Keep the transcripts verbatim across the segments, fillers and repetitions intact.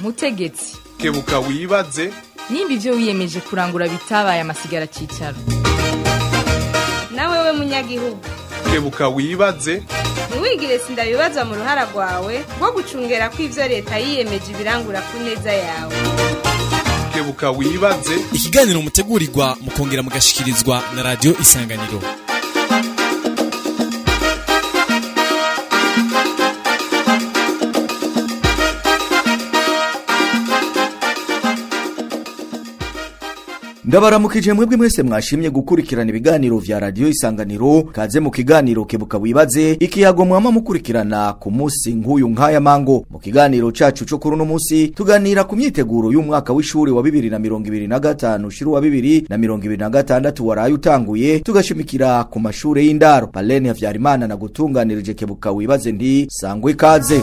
mutegetsi kebuka wibaze nimba ivyo wiyemeje kurangura bitabaye amasigara cicaro. Nawe we munyagihugu kebuka wibaze ntiwigire sindabibaza mu ruhara rwawe rwo gucungera ko ivyo leta yiyemeje ibirangura ku neza yawe. kebuka wibaze ikiganiro mutegurirwa mukongera mugashikirizwa na radio Isanganiro. Ndabaramukije mwebwe mwese mwashimye gukurikirana ibiganiro vya radio Isanganiro. Kaze mu kiganiro kebuka wibaze, ikiyago mwama mukurikirana ku munsi nk'uyu nkaya mango. Mu kiganiro cacu cyo kuri no munsi tuganira ku myiteguro y'umwaka w'ishuri wa bibiri na mirongo ibiri na gatanu shiru wa bibiri na mirongo ibiri na gatandatu waraye utanguye, tugashimikira ku mashure y'indaro. Palene Havyarimana na gutunganirije kebuka wibaze ndi sangwe kaze.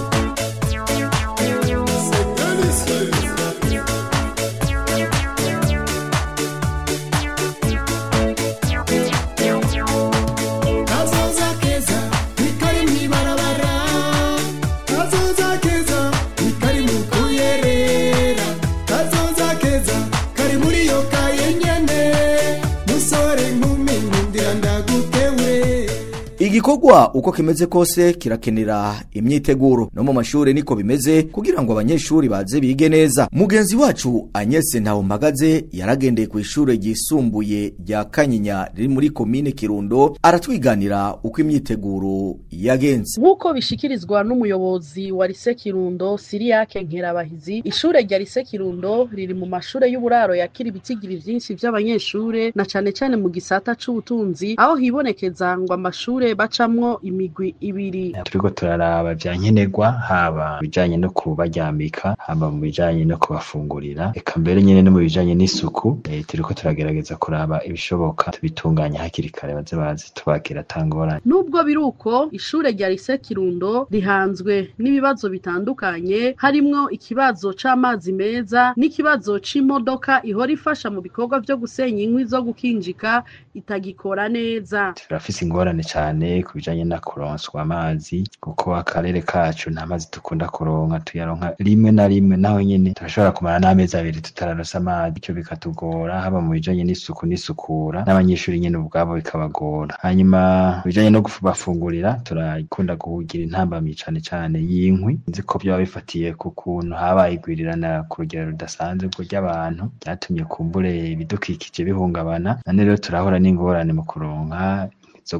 Igikorwa uko kimeze kose kirakenera imyiteguro, no mu mashure niko bimeze kugira ngo abanyeshuri baze bige neza. Mugenzi wacu Agnes Ntawumpagaze yaragendeye ku ishure ryisumbuye rya Kanyinya riri muri komine Kirundo, aratwiganira uko imyiteguro yagenze. Nkuko bishikirizwa n'umuyobozi wa Lycée Kirundo Siriake Nkerabahizi, ishure rya Lycée Kirundo riri mu mashure y'uburaro yakira ibitigiri vyinshi vy'abanyeshure na cane cane mu gisata c'ubutunzi, aho hibonekeza ngo amashure bacamwo imigwi ibiri. Turiko turaraba vyankenerwa, haba bijanye no kubaryamika, haba mu bijanye no kubafungurira, eka mbere nyene no mu bijanye n'isuku. E, turiko turagerageza kuraba ibishoboka tubitunganya hakiri kare baze bazi tubakira tangorane. Nubwo biruko ishure rya Lycée Kirundo rihanzwe n'ibibazo bitandukanye, harimwo ikibazo c'amazi meza n'ikibazo c'imodoka ihora ifasha mu bikorwa vyo gusenya inkwi zo gukinjika itagikora neza. Turafise ingorane cyane kubijanye na kuronswa amazi, kuko akarere kacu nta mazi tukunda kuronka, tuyaronka rimwe na rimwe, naho nyene turashobora kumara n'amezi abiri tutararonsa amazi, icyo bikatugora. Haba mu bijanye n'isuku n'isukura, n'abanyeshuri nyene ubwabo bikabagora. Hanyuma bijanye no kubafungurira, turakunda kugira intambamyi cane cane y'inkwi, nzi ko byo bifatiye ku kuntu habaye igwirirana ku rugero rudasanzwe ry'abantu, byatumye kumbure ibidukikije bihungabana. Nane rero turahora n'ingorane mu kuronka zo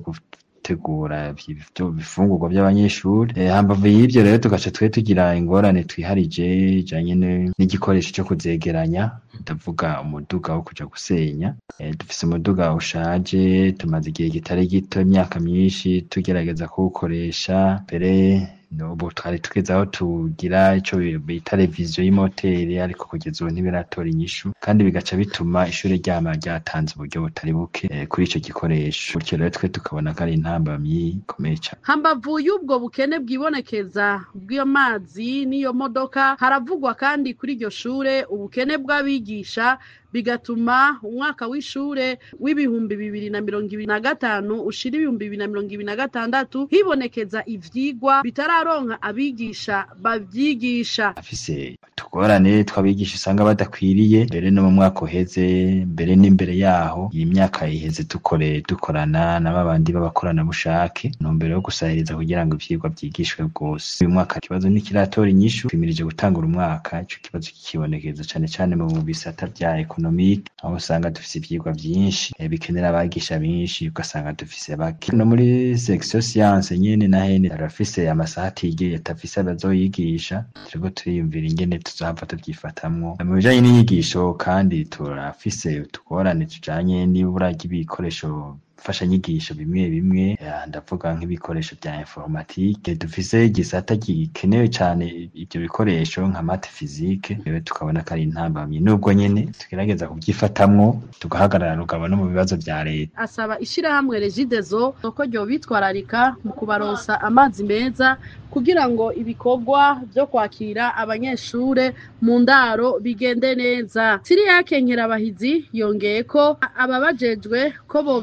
tegura bifungurwa by'abanyeshuri. E, hambavu y'ivyo rero tugaca twe tugira ingorane twiharije janye n'igikoresho cyo kuzegeranya, ndavuga umuduga wo kuja gusenya. E, dufise umuduga ushaje, tumaze igihe kitari gito, imyaka myinshi tugerageza kuwukoresha. Mbere ubu twari tugeze aho tugira ico bita revision y'imoteri, ariko kugeza ubu ntibiratora inyishu, kandi bigaca bituma ishure ryama ryatanze uburyo butari buke e, kuri ico gikoresho. Gutyo rero twe tukabona ko ari intambamyi ikomeye cane. Hambavu y'ubwo bukene bwibonekeza bw'iyo mazi n'iyo modoka, haravugwa kandi kuri iryo shure ubukene bw'abigisha, bigatuma umwaka w'ishure w'ibihumbi bibiri na mirongo ibiri na gatanu ushira ibihumbi bibiri na mirongo ibiri na gatandatu hibonekeza ivyigwa bitararonka abigisha bavyigisha. Afise tugorane twabigisha usanga badakwiriye, mbere no mu mwaka uheze, mbere n'imbere yaho, iyi myaka iheze dukore dukorana n'ababandi b'abakorana bushake, ntumbero yo gusahiriza kugira ngo ivyigwa vyigishwe bwose. Uyu mwaka kibazo nikiratora inyishu, twimirije gutangura umwaka, ico kibazo kikibonekeza cane cane mu bisata vya economique, aho usanga dufise ivyigwa vyinshi e, bikenera abagisha benshi, ugasanga dufise bake. No muri section science nyene na hene arafise amasaha atigeye atafise abazoyigisha, turiko turiyumvira ingene tuzohava tuvyifatamwo. Mu bijanye n'inyigisho kandi turafise tugorane tujanye n'ibura ry'ibikoresho fasha nyigisho bimwe bimwe, ndavuga nk'ibikoresho bya informatique. Dufise igisata gikenewe cyane ibyo bikoresho nka math physique, rero tukabona ko ari intambamye, nubwo nyene tugerageza kubyifatamwo tugahagarara rugabo no mu bibazo bya leta. Asaba ishirahamwe Regideso ko ryo bitwararika mu kubaronsa amazi meza kugira ngo ibikorwa byo kwakira abanyeshure mu ndaro bigende neza. Siriake Nkerabahizi yongeye ko ababajejwe ko bo bitwara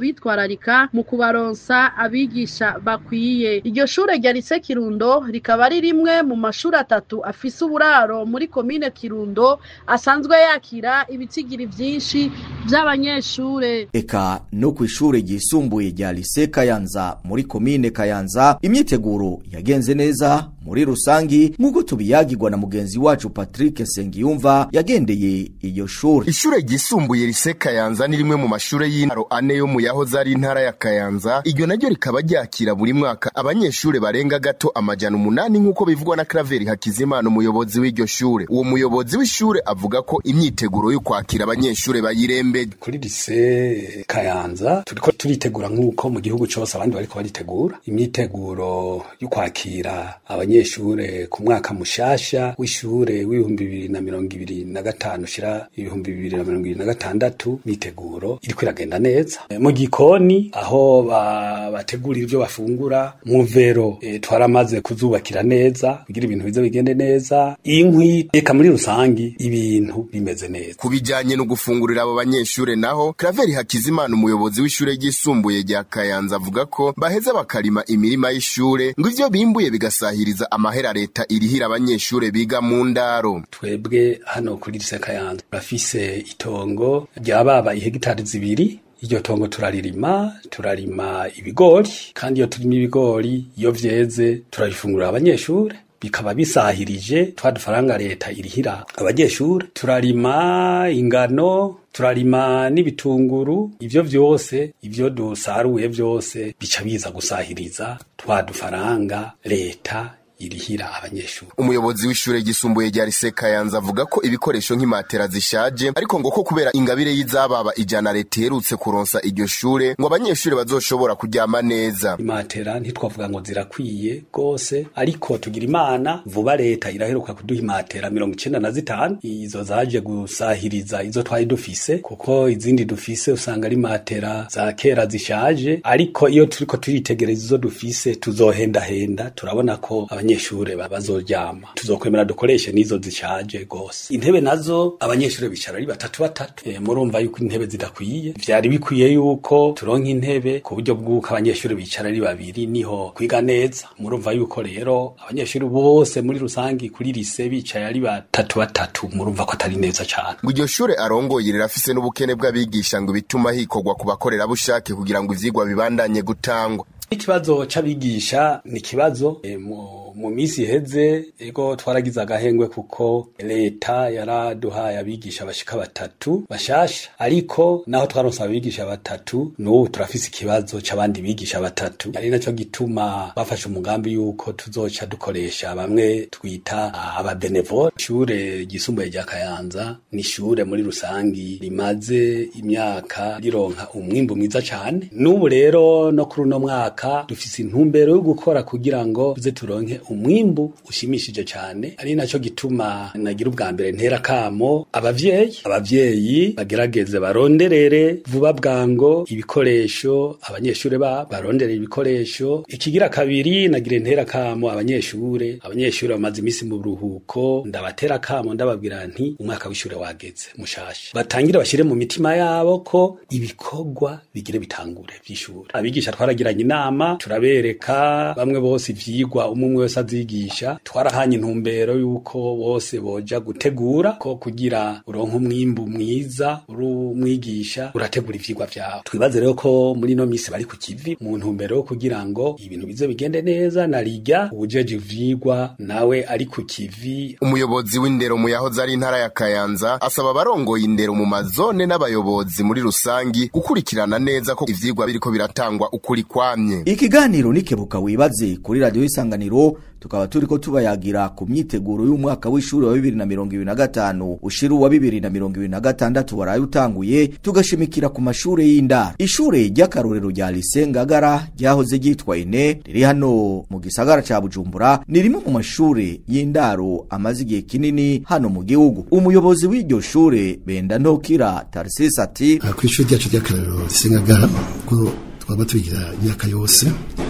kwitwararika mu kubaronsa abigisha bakwiye. Iryo shure rya Lycée Kirundo rikaba ari rimwe mu mashuri atatu afise uburaro muri komine Kirundo asanzwe yakira ibitsigiri vyinshi vy'abanyeshure. Eka no kw'ishure ryisumbuye rya Lycée Kayanza muri komine Kayanza imyiteguro yagenze neza muri rusangi nk'uko tubiyagirwa na mugenzi wacu Patrick Sengiyumva yagendeye iyo shure. Ishure ryisumbuye Lycée Kayanza ni rimwe mu mashure y'intaro ane yo mu yahoze ari intara ya Kayanza. Iryo naryo rikaba ryakira buri mwaka abanyeshure barenga gato amajana umunani nk'uko bivugwa na Claver Hakizimana umuyobozi w'iryo shure. Uwo muyobozi w'ishure avuga ko imyiteguro yo kwakira abanyeshure bayirembeje. Kuri Lycée Kayanza turiko turitegura nk'uko mu gihugu cyose abandi bariko baritegura imyiteguro yo kwakira abanyeshure ku mwaka mushasha w'ishure w'ibihumbi bibiri na mirongo ibiri na gatanu shira ibihumbi bibiri na mirongo ibiri na gatandatu. Miteguro iriko iragenda neza mu gikoni aho bategurira ivyo bafungura mu vero e, twaramaze kuzubakira neza kugira ibintu bize bigende neza. Inkwi eka muri rusangi ibintu bimeze neza. Kubijanye no gufungurira abo banyeshure naho Claver Hakizimana umuyobozi w'ishure ryisumbuye rya Kayanza avuga ko baheza bakarima imirima y'ishure ngo ivyo bimbuye bigasahiriza amahera leta irihira abanyeshure biga mu ndaro. Twebwe hano kuri Lycée Kayanza bafise itongo ryababa ihegitari zibiri. Iryo tongo turaririma, turarima ibigori, kandi iyo turima ibigori iyo vyeze turabifungurira abanyeshure bikaba bisahirije twa dufaranga leta irihira abanyeshure. Turarima ingano, turarima n'ibitunguru, ivyo vyose ivyo dusaruye vyose bica biza gusahiriza twa dufaranga leta irihira abanyeshuri. Umuyobozi w'ishure gisumbuye rya Lycée Kayanza avuga ko ibikoresho nk'imatera zishaje ariko ngo ko kubera ingabire y'izababa ijana leta iherutse kuronsa iryo shure ngo abanyeshure bazoshobora kuryama neza. Imatera ntitwavuga ngo zirakwiye gose ariko tugira imana vuba leta iraheruka kuduha imatera mirongo icenda na zitanu. Izo zaje gusahiriza izo twari dufise kuko izindi dufise usanga ari matera za kera zishaje, ariko iyo turiko turitegereza izo dufise tuzohenda henda turabona ko abanyeshure bazoryama. Tuzokwemera dukoreshe nizo zishaje gose. Intebe nazo abanyeshure bicara ari batatu batatu. E, murumva yuko intebe zidakwiye. Vyari bikwiye yuko turonka intebe ku buryo bw'uko abanyeshure bicara ari babiri niho kwiga neza. Murumva yuko rero abanyeshure bose muri rusangi kuri lycée bicaye ari batatu batatu, murumva ko atari neza cyane. Ngo iryo shure arongoye rirafise n'ubukene bw'abigisha ngo bituma hikogwa kubakorera bushake kugira ngo ivyigwa bibandanye gutangwa. Ikibazo c'abigisha ni kibazo e, mu, mu misi heze ego twaragize agahengwe kuko leta yaraduhaye abigisha bashika batatu bashasha, ariko naho twaronse abigisha batatu n'ubu turafise ikibazo c'abandi bigisha batatu. Ari naco gituma bafashe umugambi yuko tuzoca dukoresha bamwe twita aba benevole. Ishure gisumbuye rya Kayanza ni ishure muri rusangi rimaze imyaka rironka umwimbu mwiza cane. N'ubu rero no kuri uno mwaka dufise intumbero yo gukora kugira ngo tuze turonke umwimbu ushimishije cyane. Ari naco gituma nagira ubwa mbere ntera kamo abavyeyi abavyeyi bagerageze baronderere vuba bwango ibikoresho abanyeshure ba baronderere ibikoresho. Ikigira kabiri nagira ntera kamo abanyeshure abanyeshure bamaze imisi mu buruhuko, ndabatera kamo ndababwira nti umwaka w'ishure wageze mushasha, batangira bashire mu mitima yabo ko ibikorwa bigire bitangure vy'ishure. Abigisha twaragiranye inama turabereka bamwe bose ivyigwa umwe wese azigisha, twarahanye intumbero yuko bose boja gutegura ko kugira uronka umwimbu mwiza uri umwigisha urategura ivyigwa vyawe. Twibaze rero ko muri no misi bari ku kivi mu ntumbero yo kugira ngo ibintu bize bigende neza, narijya ubujeje ivyigwa nawe ari ku kivi. Umuyobozi w'indero mu yahoze ari intara ya Kayanza asaba barongoye indero mu mazone n'abayobozi muri rusangi gukurikirana neza ko ivyigwa biriko biratangwa ukuri kwamye. Ikiganiro nikebuka wibaze kuri radio Isanganiro, tukaba turiko tubayagira ku myiteguro y'umwaka w'ishuri wa bibiri na mirongo ibiri na gatanu ushiru wa bibiri na mirongo ibiri na gatandatu waraye utanguye, tugashimikira ku mashure y'indaro. Ishure ry'akarorero rya Lycée Ngagara ryahoze ryitwa Ine riri hano mu gisagara ca Bujumbura, ni rimwe mu mashure y'indaro amaze igihe kinini hano mu gihugu. Umuyobozi w'iryo shure Benda Ntokira Tarsis ati kw'ishure ryacu ry'akarorero Lycée Ngagara ko twaba tubigira imyaka yose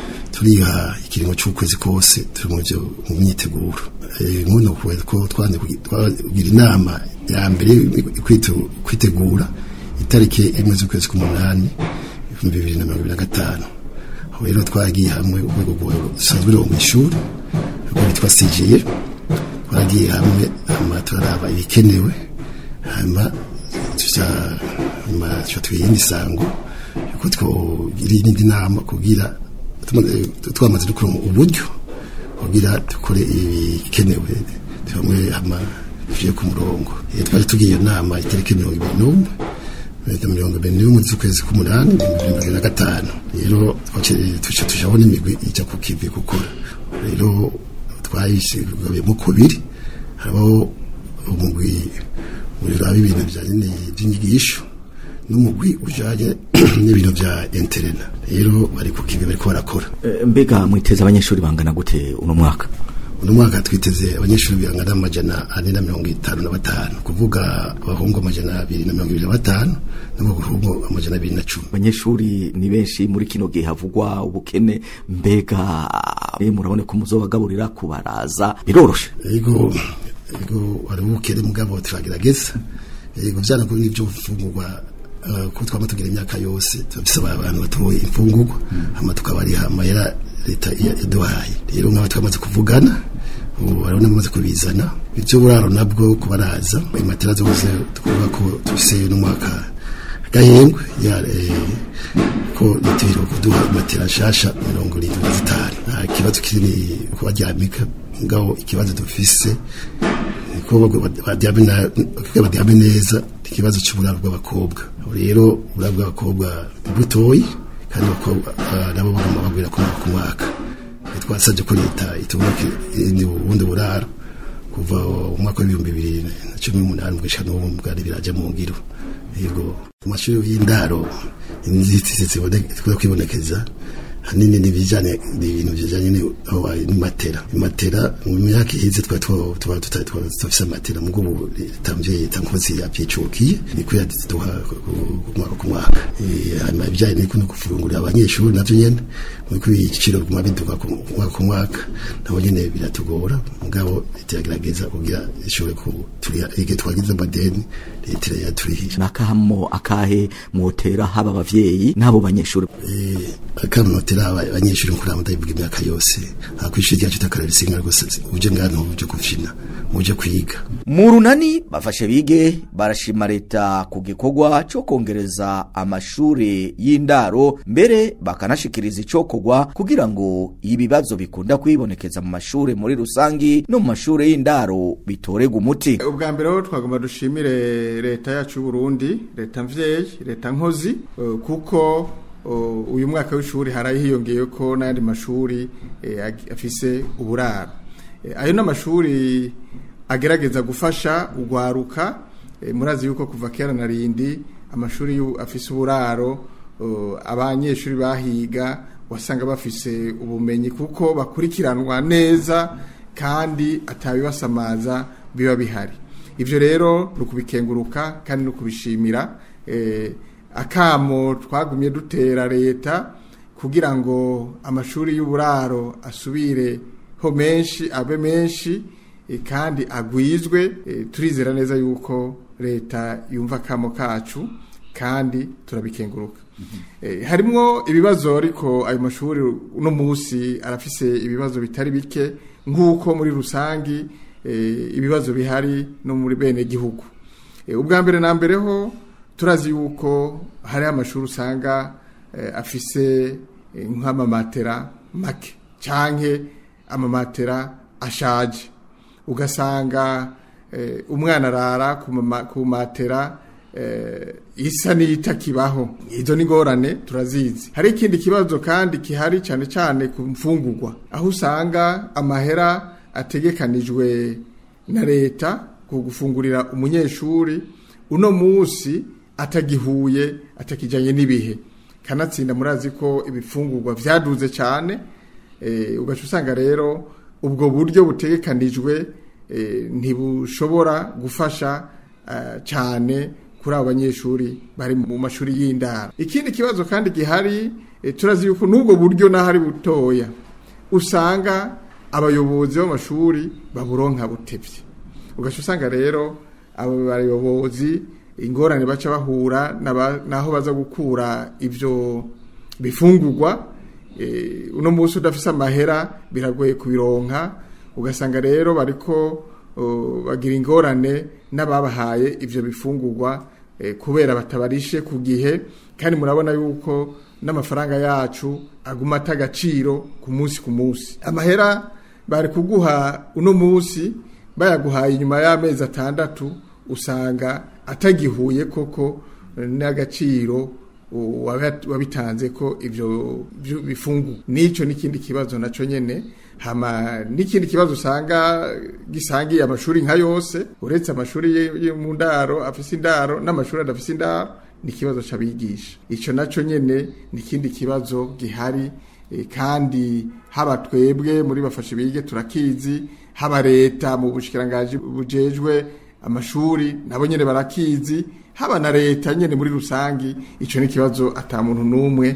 turiha ikiringo cy'ukwezi kose turi mu byo mu myiteguro. Nkuno ko twande kugira inama ya mbere kwitegura itariki imwe z'ukwezi k'umunani bibiri na mirongo ibiri na gatanu. Aho rero twagiye hamwe urwego rusanzwe rwo mu ishuri rwo bitwa C G E, twagiye hamwe amaturaba ibikenewe hama tuja hama twiyindi sango yuko twogira indi nama kugira twamaze dukora uburyo kugira dukore ibikenewe tumwe hama tugiye ku murongo. Twari tugiye nama itariki mirongo ibiri n'umwe mirongo ibiri n'umwe z'ukwezi k'umunani bibiri na gatanu. Rero tuca tujabona imigwi ijya ku kivi gukora. Rero twayishigaye mu kubiri harabaho umugwi uraba ibintu bijanye n'inyigisho n'umugwi ujanye n'ibintu vya interena. Rero bari ku kivi bariko barakora. Mbega mwiteze abanyeshuri bangana gute uno mwaka? Uno mwaka twiteze abanyeshuri bangana amajana ane na mirongo itanu na batanu, kuvuga abahungu amajana abiri na mirongo ibiri na batanu n'abahungu amajana abiri na cumi. Abanyeshuri ni benshi muri kino gihe havugwa ubukene, mbega murabone ko muzobagaburira kubaraza biroroshe? Yego yego ari ubukene mugabo turagerageza. Yego byana ko n'ibyo fungurwa ko twama tugira imyaka yose tubisaba abantu batoye imfungurwa hama tukabari hama yara leta yaduhaye. Rero nk'aba twamaze kuvugana ubu barabona bamaze kubizana ibyo buraro nabwo kubaraza imatera zose tukuvuga ko tubise n'umwaka gahengwe ya ko litiro kuduha imatera shasha mirongo irindwi na zitanu. Nta kibazo kiri kubaryamika ngaho ikibazo dufise ko badyamena badyame neza ikibazo cy'uburaro bw'abakobwa. Rero uburaro bw'abakobwa butoyi kandi abakobwa nabo bagomba bagwira ku mwaka. Twasabye ko leta itubaka ubundi buraro kuva umwaka w'ibihumbi bibiri na cumi n'umunani gushika n'ubu bwari biraje mu ngiro. Yego amashuri y'indaro inzitizi ziboneka kwibonekeza hanini n'ibijanye n'ibintu bijanye n'imatera. Imatera mu myaka ihize twa twa tutafisa matera mu gubu tamje tankozi yapyicukiye niko yaduha kumwaka kumwaka. Hanyuma ibijanye n'ikuno kufungurira abanyeshuri navyo nyene muri igiciro kuma biduka kumwaka kumwaka nabo nyene biratugora mugabo itagerageza kugira ishobore ku turi ige twagize amadeni leta yaturihisha. Nakahamo akahe motera haba abavyeyi nabo banyeshuri? Eh akamo abanyeshuri mukuru amadayivuga imyaka yose akwishije ryacu takarari singa rwose uje ngano uje kufina uje kwiga. Mu runani bafashe bige barashima leta ku gikorwa cyo kongereza amashuri y'indaro, mbere bakanashikiriza icokogwa kugira ngo ibibazo bikunda kwibonekeza mu mashuri muri rusangi no mu mashuri y'indaro bitorega umuti. Ubwa mbere ho twagomba dushimire leta yacu Burundi, leta mvyeyi, leta nkozi uh, kuko Uh, uyu mwaka w'ishuri harahiyongeye ko n'andi mashuri eh, afise uburaro. Eh, ayo n'amashuri agerageza gufasha ugwaruka. Eh, murazi yuko kuva kera narindi amashuri yu afise uburaro uh, abanyeshuri bahiga wasanga bafise ubumenyi kuko bakurikiranwa neza kandi atabibasamaza biba bihari. Ivyo rero nukubikenguruka kandi nukubishimira. Eh, akamo twagumye dutera leta kugira ngo amashuri y'uburaro asubire ho menshi abe menshi e, kandi agwizwe. E, turizera neza yuko leta yumva akamo kacu kandi turabikenguruka. Mm-hmm. E, harimwo ibibazo ariko ayo mashuri uno munsi arafise ibibazo bitari bike nk'uko muri rusangi e, ibibazo bihari no muri bene gihugu. E, ubwa mbere na mbere ho turazi yuko hari amashuri usanga eh, afise eh, nk'amamatera make canke amamatera ashaje, ugasanga eh, umwana arara ku matera eh, isa n'itakibaho. Izo ni ngorane turazizi. Hari ikindi kibazo kandi kihari cyane cyane ku mfungurwa, aho usanga amahera ategekanijwe na leta ku gufungurira umunyeshuri uno munsi atagihuye atakijanye n'ibihe. Kanatsinda murazi ko ibifungurwa vyaduze cyane. E, ugaca usanga rero ubwo buryo butegekanijwe e, ntibushobora gufasha uh, cyane kuri abanyeshuri bari mu mashuri y'indaro. Ikindi kibazo kandi gihari e, turazi yuko n'ubwo buryo nahari butoya usanga abayobozi b'amashuri baburonka butevye. Ugaca usanga rero abo bayobozi ingorane baca bahura naho baza gukura ivyo bifungurwa. E, uno munsi udafise amahera biragoye kubironka, ugasanga rero bariko uh, bagira ingorane n'ababahaye ivyo bifungurwa e, kubera batabarishe ku gihe, kandi murabona yuko n'amafaranga yacu aguma atagaciro ku munsi ku munsi. Amahera bari kuguha uno munsi bayaguhaye inyuma y'amezi atandatu usanga atagihuye koko n'agaciro wabitanze ko ivyo bifungu. Nico n'ikindi kibazo naco nyene. Hama n'ikindi kibazo usanga gisangiye amashuri nka yose, uretse amashuri yo mu ndaro afise indaro n'amashuri adafise indaro, ni kibazo c'abigisha. Ico naco nyene n'ikindi kibazo gihari, e, kandi haba twebwe muri bafashe bige turakizi, haba leta mu bushikirangaji bujejwe amashuri nabo nyene barakizi, haba na leta nyene muri rusangi. Ico ni kibazo ata muntu numwe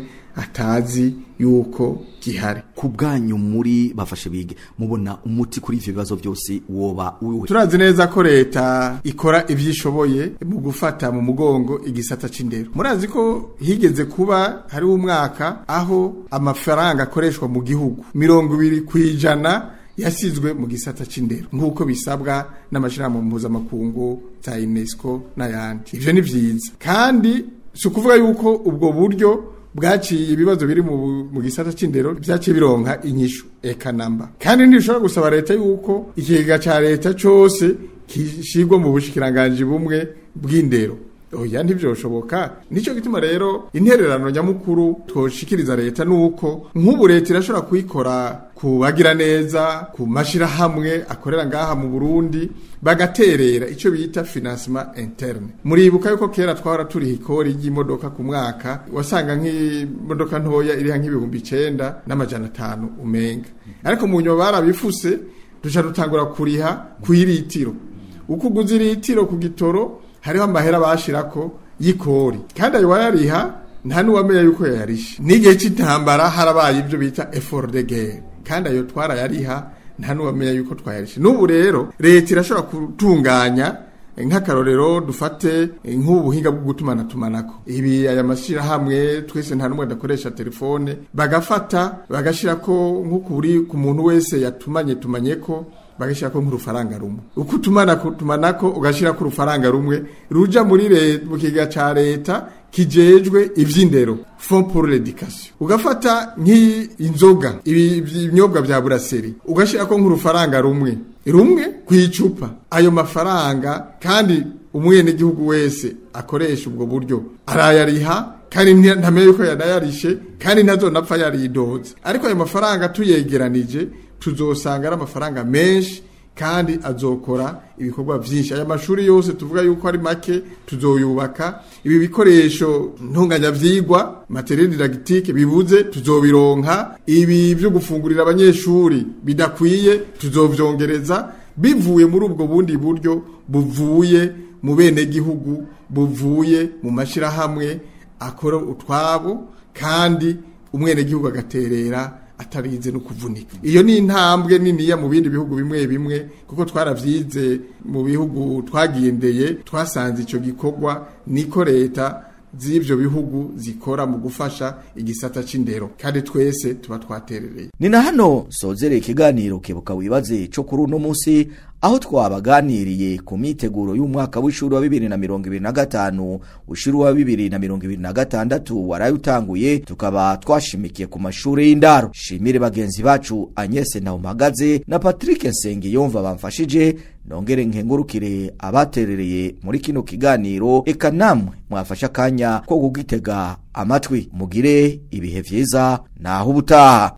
atazi yuko gihari. Ku bwanyu muri bafashe bige mubona umuti kuri ivyo bibazo byose woba uwe? Turazi neza ko leta ikora ivyishoboye mu gufata mu mugongo igisata c'indero. Murazi ko higeze kuba hari umwaka aho amafaranga akoreshwa mu gihugu mirongo ibiri kwijana yasizwe mu gisata c'indero nk'uko bisabwa n'amashirahamwe mpuzamakungu za UNESCO n'ayandi. Ivyo ni vyiza, kandi si ukuvuga yuko ubwo buryo bwaciye ibibazo biri mu, mu gisata c'indero vyaciye bironka inyishu eka namba. Kandi ntishobora gusaba leta yuko ikigega ca leta cose kishigwa mu bushikiranganje bumwe bw'indero. Oya, ntivyoshoboka. Nico gituma rero intererano nyamukuru twoshikiriza leta nuko nk'ubu leta irashobora kuyikora kubagira neza ku mashira hamwe akorera ngaha mu Burundi, bagaterera ico bita financement interne. Muribuka yuko kera twara turi hikori y'imodoka ku mwaka, wasanga nk'imodoka ntoya iri nk'ibihumbi icenda n'amajana atanu umenga, ariko mu nyuma barabifuse duca dutangura kuriha kuyiritiro. Uko uguze iritiro ku gitoro hariho amahera bashirako y'ikori, kandi ayo wayariha nta nuwamenya yuko yayarishe. N'igihe c'intambara harabaye ibyo bita effort de guerre, kandi ayo twara yariha nta nuwamenya yuko twayarishe. N'ubu rero leta irashobora kutunganya nk'akarorero dufate nk'ubuhinga bwo gutumana tumanako. Ibi aya mashira hamwe twese nta numwe dakoresha telefone, bagafata bagashirako nk'ukuri ku muntu wese yatumanye tumanyeko, bagashira ko nk'urufaranga rumwe. Uko tumana kutumanako ugashira ku rufaranga rumwe ruja muri leta mu kiga ca leta kijejwe ivy'indero, Fond pour l'éducation. Ugafata nk'inzoga ibinyobwa vya buraseri ugashira ko nk'urufaranga rumwe rumwe kwicupa. Ayo mafaranga kandi umwene gihugu wese akoresha ubwo buryo arayariha, kandi ntamenye yuko yanayarishe, kandi ntazonapfa yaridoze. Ariko ayo mafaranga tuyegeranije tuzosanga ari amafaranga menshi, kandi azokora ibikorwa vyinshi. Aya mashuri yose tuvuga yuko ari make tuzoyubaka. Ibi bikoresho ntunganya vyigwa materiel didactique bibuze tuzobironka. Ibi byo gufungurira abanyeshuri bidakwiye tuzovyongereza, bivuye muri ubwo bundi buryo buvuye mu bene gihugu, buvuye mu mashira hamwe akora utwabo, kandi umwene gihugu agaterera atarize no kuvunika. Iyo ni intambwe nini ya mu bindi bihugu bimwe bimwe, kuko twaravyize mu bihugu twagendeye, twasanze ico gikorwa niko leta z'ivyo bihugu zikora mu gufasha igisata c'indero, kandi twese tuba twaterereye. Ni na hano sozere ikiganiro kebuka wibaze cyo kuri uno munsi, aho twabaganiriye ku miteguro y'umwaka w'ishuri wa bibiri na mirongo ibiri na gatanu ushuru wa bibiri na mirongo ibiri na gatandatu waraye utanguye, tukaba twashimikiye ku mashuri y'indaro. Shimire bagenzi bacu Agnes Ntawumagaze na Patrick Nsengiyumva bamfashije, nongere nkengurukire abaterereye muri kino kiganiro, eka namwe mwafasha kanya ko kugitega amatwi. Mugire ibihe vyiza, naho ubutaha.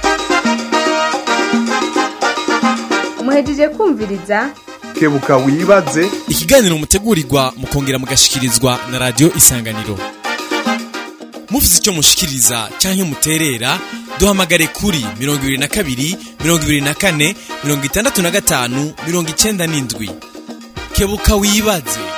Muhejeje kumviriza kebuka wibaze, ikiganiro mutegurirwa mukongera mugashikirizwa na radio Isanganiro. Mufite icyo mushikiriza canke muterera, duhamagare kuri mirongo ibiri na kabiri mirongo ibiri na kane mirongo itandatu na gatanu mirongo icenda n'indwi. Kebuka wibaze.